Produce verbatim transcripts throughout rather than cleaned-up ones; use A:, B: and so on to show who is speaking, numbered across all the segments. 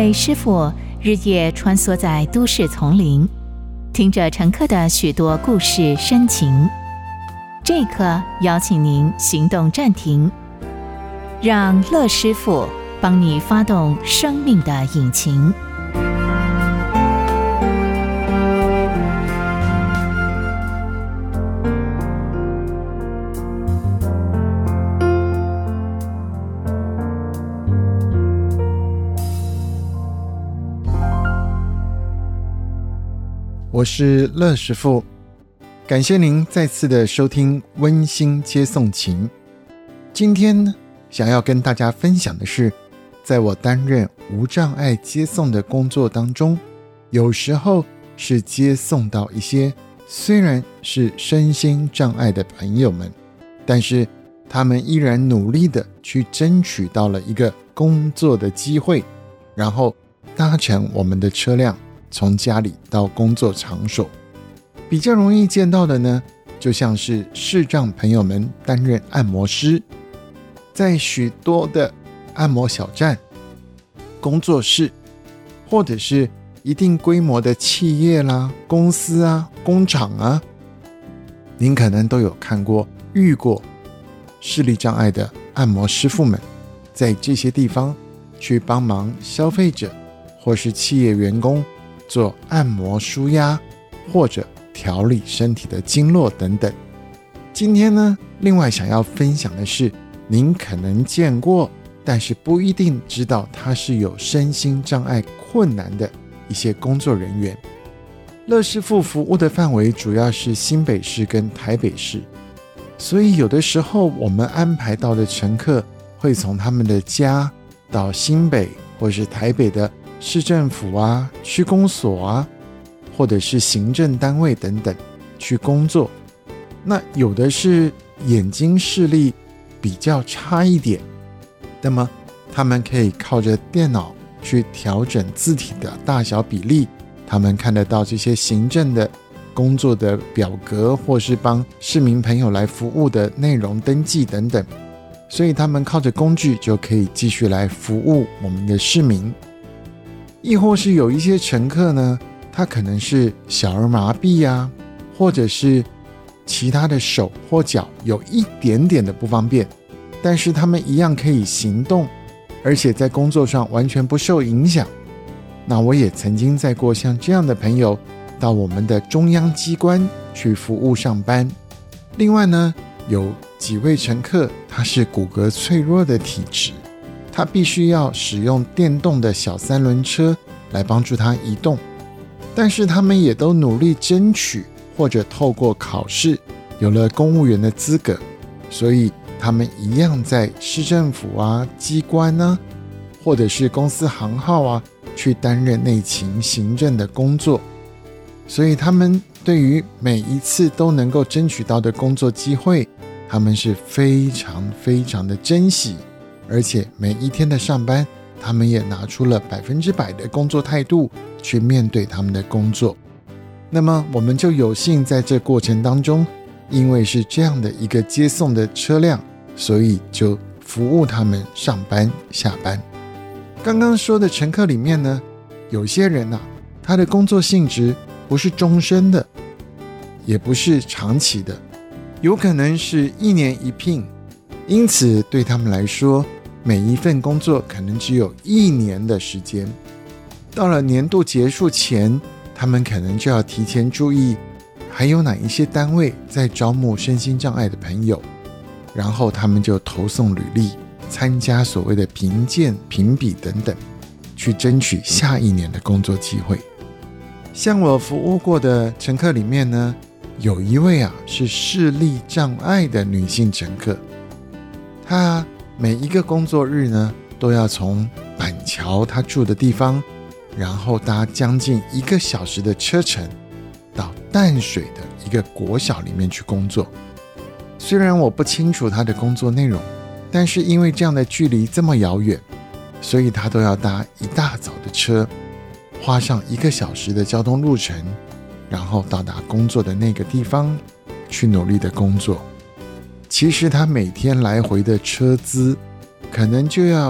A: 位师傅日夜穿梭在都市丛林，听着乘客的许多故事深情。这一刻，邀请您行动暂停，让乐师傅帮你发动生命的引擎。
B: 我是乐师傅，感谢您再次的收听温馨接送情。今天呢，想要跟大家分享的是，在我担任无障碍接送的工作当中，有时候是接送到一些虽然是身心障碍的朋友们，但是他们依然努力的去争取到了一个工作的机会，然后搭乘我们的车辆从家里到工作场所。比较容易见到的呢，就像是视障朋友们担任按摩师，在许多的按摩小站、工作室，或者是一定规模的企业啦、公司啊、工厂啊，您可能都有看过、遇过视力障碍的按摩师傅们，在这些地方去帮忙消费者或是企业员工做按摩舒压，或者调理身体的经络等等。今天呢，另外想要分享的是，您可能见过，但是不一定知道他是有身心障碍困难的一些工作人员。乐师傅服务的范围主要是新北市跟台北市，所以有的时候我们安排到的乘客会从他们的家到新北或是台北的市政府啊、区公所啊，或者是行政单位等等去工作。那有的是眼睛视力比较差一点，那么他们可以靠着电脑去调整字体的大小比例，他们看得到这些行政的工作的表格，或是帮市民朋友来服务的内容登记等等，所以他们靠着工具就可以继续来服务我们的市民。亦或是有一些乘客呢，他可能是小儿麻痹啊，或者是其他的手或脚有一点点的不方便，但是他们一样可以行动，而且在工作上完全不受影响。那我也曾经载过像这样的朋友到我们的中央机关去服务上班。另外呢，有几位乘客他是骨骼脆弱的体质，他必须要使用电动的小三轮车来帮助他移动，但是他们也都努力争取或者透过考试有了公务员的资格，所以他们一样在市政府啊、机关啊，或者是公司行号啊，去担任内勤行政的工作。所以他们对于每一次都能够争取到的工作机会，他们是非常非常的珍惜，而且每一天的上班，他们也拿出了百分之百的工作态度去面对他们的工作。那么我们就有幸在这过程当中，因为是这样的一个接送的车辆，所以就服务他们上班下班。刚刚说的乘客里面呢，有些人啊，他的工作性质不是终身的，也不是长期的，有可能是一年一聘，因此对他们来说，每一份工作可能只有一年的时间。到了年度结束前，他们可能就要提前注意还有哪一些单位在招募身心障碍的朋友，然后他们就投送履历，参加所谓的评鉴、评比等等，去争取下一年的工作机会。像我服务过的乘客里面呢，有一位啊是视力障碍的女性乘客，她每一个工作日呢，都要从板桥她住的地方，然后搭将近一个小时的车程到淡水的一个国小里面去工作。虽然我不清楚她的工作内容，但是因为这样的距离这么遥远，所以她都要搭一大早的车，花上一个小时的交通路程，然后到达工作的那个地方去努力的工作。其实她每天来回的车资可能就要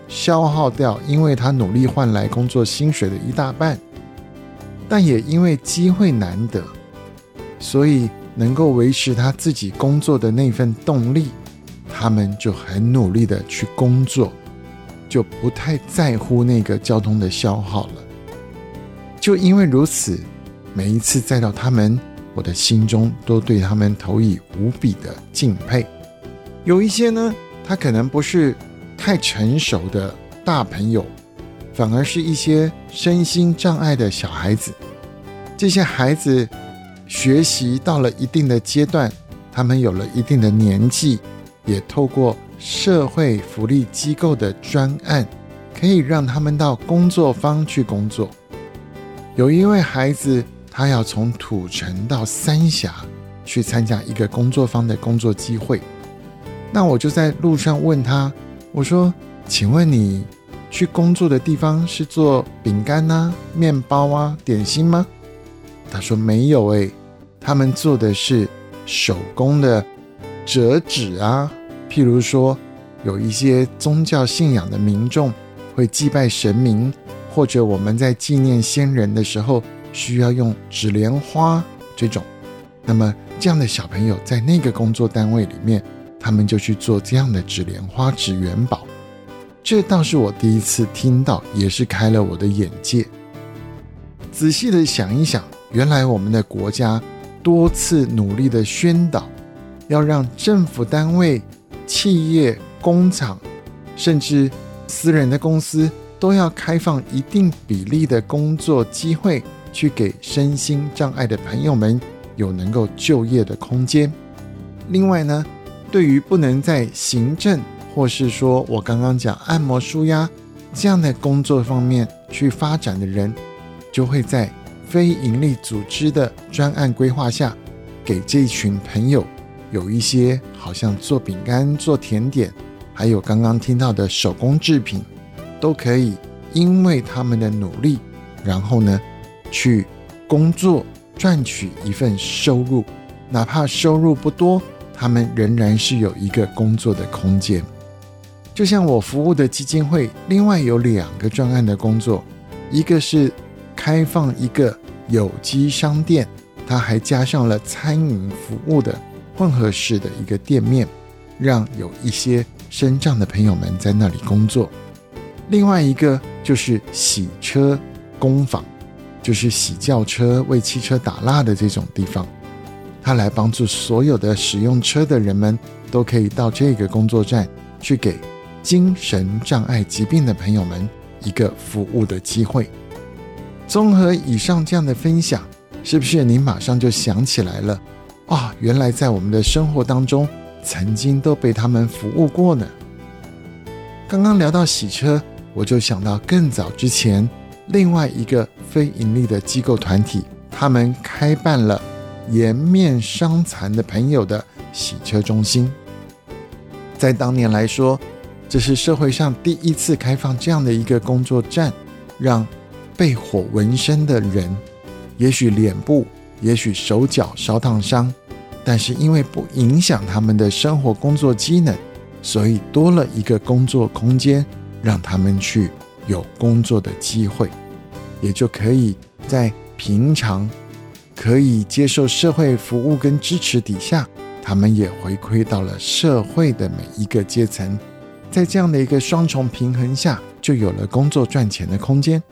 B: 消耗掉因为他努力换来工作薪水的一大半，但也因为机会难得，所以能够维持他自己工作的那份动力，他们就很努力的去工作，就不太在乎那个交通的消耗了。就因为如此，每一次载到他们，我的心中都对他们投以无比的敬佩。有一些呢，他可能不是太成熟的大朋友，反而是一些身心障碍的小孩子。这些孩子学习到了一定的阶段，他们有了一定的年纪，也透过社会福利机构的专案，可以让他们到工作坊去工作。有一位孩子，他要从土城到三峡去参加一个工作坊的工作机会。那我就在路上问他，我说，请问你去工作的地方是做饼干啊、面包啊、点心吗？他说没有诶，他们做的是手工的折纸啊。譬如说有一些宗教信仰的民众会祭拜神明，或者我们在纪念先人的时候需要用纸莲花这种，那么这样的小朋友在那个工作单位里面，他们就去做这样的纸莲花、纸元宝。这倒是我第一次听到，也是开了我的眼界。仔细的想一想，原来我们的国家多次努力的宣导，要让政府单位、企业、工厂，甚至私人的公司都要开放一定比例的工作机会，去给身心障碍的朋友们有能够就业的空间。另外呢，对于不能在行政或是说我刚刚讲按摩舒压这样的工作方面去发展的人，就会在非营利组织的专案规划下，给这群朋友有一些好像做饼干、做甜点，还有刚刚听到的手工制品，都可以因为他们的努力，然后呢去工作赚取一份收入，哪怕收入不多，他们仍然是有一个工作的空间。就像我服务的基金会，另外有两个专案的工作，一个是开放一个有机商店，它还加上了餐饮服务的混合式的一个店面，让有一些身障的朋友们在那里工作。另外一个就是洗车工坊，就是洗轿车、为汽车打蜡的这种地方，它来帮助所有的使用车的人们都可以到这个工作站去给精神障碍疾病的朋友们一个服务的机会。综合以上这样的分享，是不是你马上就想起来了啊、哦，原来在我们的生活当中曾经都被他们服务过呢？刚刚聊到洗车，我就想到更早之前另外一个非营利的机构团体，他们开办了颜面伤残的朋友的洗车中心。在当年来说，这是社会上第一次开放这样的一个工作站，让被火纹身的人，也许脸部，也许手脚烧烫伤，但是因为不影响他们的生活工作机能，所以多了一个工作空间，让他们去有工作的机会，也就可以在平常可以接受社会服务跟支持底下，他们也回馈到了社会的每一个阶层。在这样的一个双重平衡下，就有了工作赚钱的空间。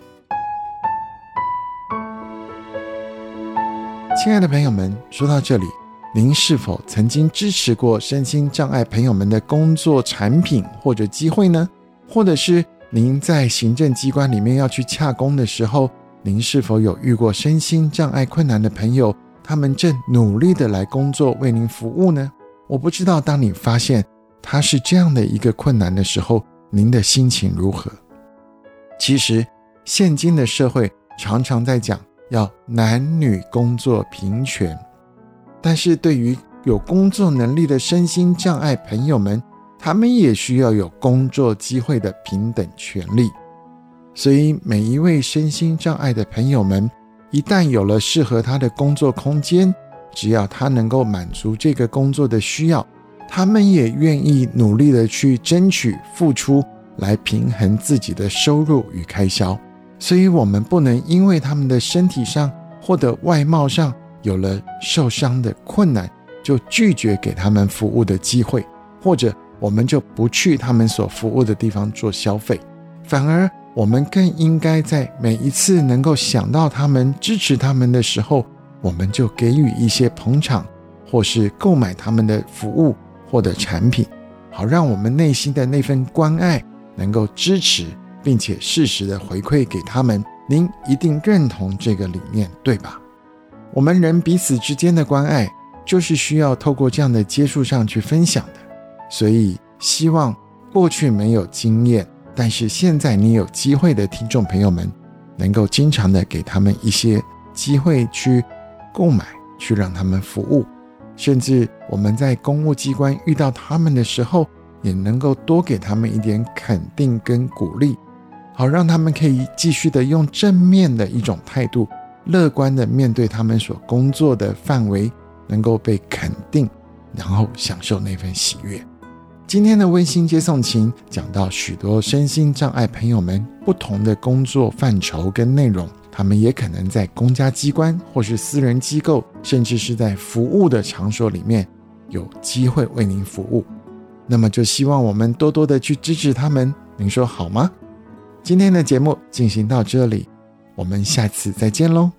B: 亲爱的朋友们，说到这里，您是否曾经支持过身心障碍朋友们的工作产品或者机会呢？或者是您在行政机关里面要去洽公的时候，您是否有遇过身心障碍困难的朋友，他们正努力的来工作为您服务呢？我不知道当你发现他是这样的一个困难的时候，您的心情如何？其实现今的社会常常在讲要男女工作平权，但是对于有工作能力的身心障碍朋友们，他们也需要有工作机会的平等权利。所以每一位身心障碍的朋友们，一旦有了适合他的工作空间，只要他能够满足这个工作的需要，他们也愿意努力的去争取付出， 来平衡自己的收入与开销，所以我们不能因为他们的身体上或者外貌上有了受伤的困难，就拒绝给他们服务的机会，或者我们就不去他们所服务的地方做消费。反而我们更应该在每一次能够想到他们、支持他们的时候，我们就给予一些捧场，或是购买他们的服务或者产品，好让我们内心的那份关爱能够支持，并且适时的回馈给他们。您一定认同这个理念，对吧？我们人彼此之间的关爱，就是需要透过这样的接触上去分享的。所以希望过去没有经验，但是现在你有机会的听众朋友们，能够经常的给他们一些机会去购买，去让他们服务，甚至我们在公务机关遇到他们的时候，也能够多给他们一点肯定跟鼓励，好让他们可以继续的用正面的一种态度，乐观的面对他们所工作的范围，能够被肯定，然后享受那份喜悦。今天的温馨接送情讲到许多身心障碍朋友们不同的工作范畴跟内容，他们也可能在公家机关或是私人机构，甚至是在服务的场所里面有机会为您服务。那么就希望我们多多的去支持他们，您说好吗？今天的节目进行到这里，我们下次再见喽。